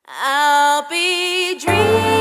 I'll be dreaming.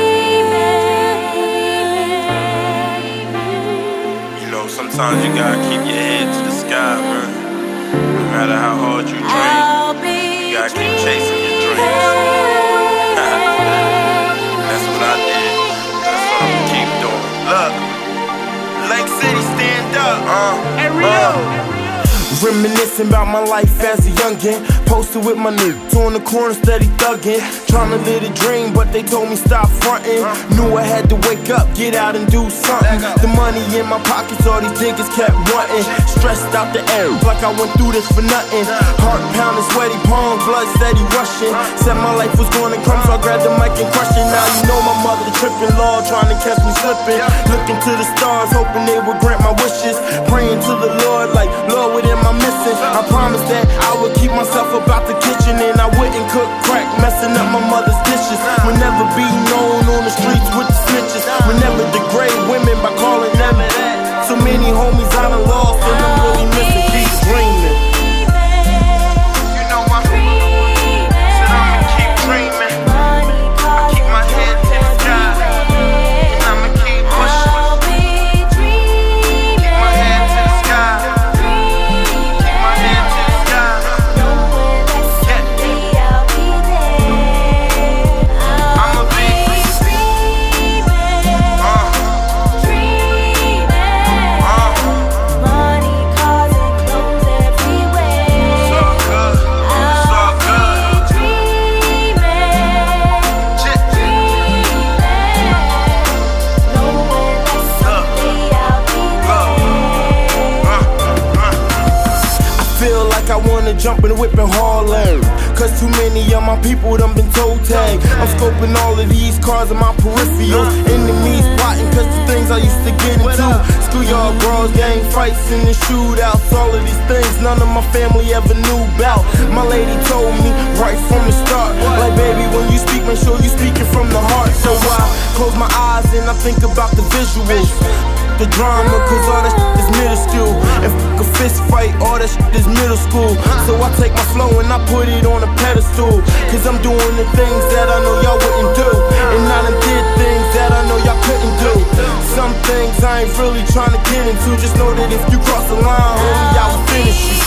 You know, sometimes you gotta keep your head to the sky, man. No matter how hard you dream, you gotta keep chasing your dreams. That's what I did. That's what I'm gonna keep doing. Look, Lake City, stand up. Reminiscing about my life as a youngin'. Posted with my niggas on the corner, steady thuggin'. Tryna live a dream, but they told me stop frontin'. Knew I had to wake up, get out and do something. The money in my pockets, all these niggas kept wantin'. Stressed out the air, like I went through this for nothing. Heart pounding, sweaty palms, blood steady rushing. Said my life was going to crumb, so I grabbed the mic and crushed it. Now you know my mother trippin', Lord, trying to catch me slippin'. Looking to the stars, hoping they would grant my wishes. Praying to the Lord, like, Lord, what am I missing? I promised that I would keep myself about the kitchen, and I wouldn't cook crack, messing up my mother's dishes. Would never be known on the streets with the snitches. Would never degrade women by calling them that. So many homies I done lost, and I'm really missing. Keep dreaming. You know I said I'ma keep dreaming. I keep my head to the sky, and I'ma keep pushing. Keep my head to the sky. Keep my head to the sky. I'ma be I wanna jump in the whip and haul in. Cause too many of my people done been toe tagged. I'm scoping all of these cars in my peripherals. Enemies plotting cause the things I used to get into. Schoolyard brawls, gang fights, and the shootouts. All of these things none of my family ever knew about. My lady told me right from the start, like, baby, when you speak, make sure you speaking from the heart. So I close my eyes and I think about the visuals, the drama, cause all that shit is minuscule. And fuck a fist fight, all that shit is middle school. So I take my flow and I put it on a pedestal. Cause I'm doing the things that I know y'all wouldn't do. And I done did things that I know y'all couldn't do. Some things I ain't really trying to get into. Just know that if you cross the line, homie, I will finish you.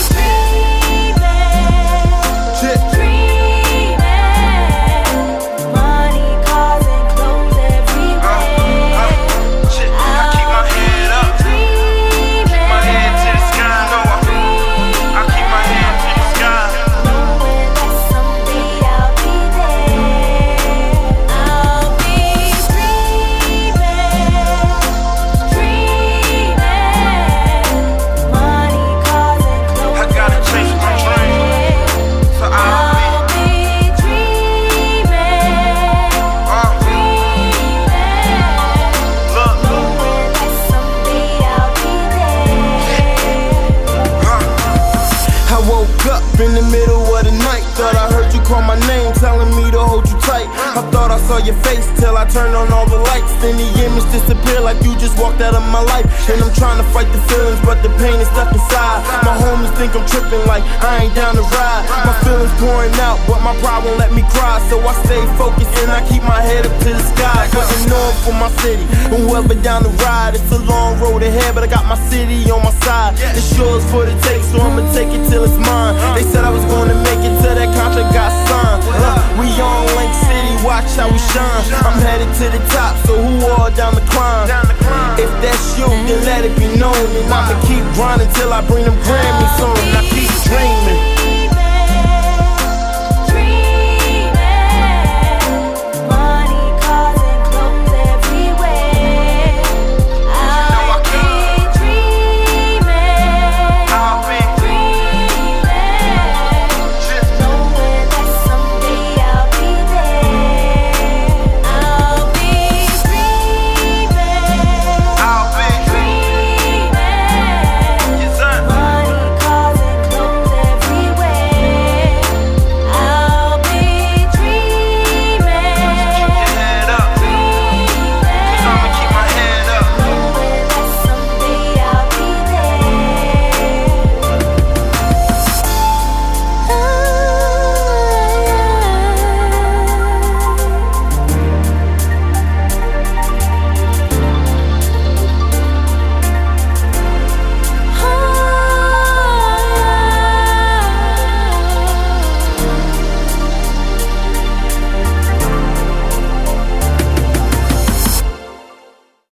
In the middle of the night, thought I heard you call my name, telling me to hold you tight. I thought I saw your face till I turned on all the lights. Then the image disappeared like you just walked out of my life. And I'm trying to fight the feelings, but the pain is stuck inside. My homies think I'm tripping like I ain't down to ride. My feelings pouring out, but my pride won't let me cry. So I stay focused and I keep my head up to the sky. Putting on for my city, and whoever down the ride. It's a long road ahead, but I got my city on my side. It's yours for the take, so I'ma take it till it's mine. They said I was gonna make it till that contract got signed. We on Lake City, watch how we shine. I'm headed to the top, so who all down the climb? If that's you, then let it be known. And I'ma keep grinding till I bring them Grammys on. I keep dreaming.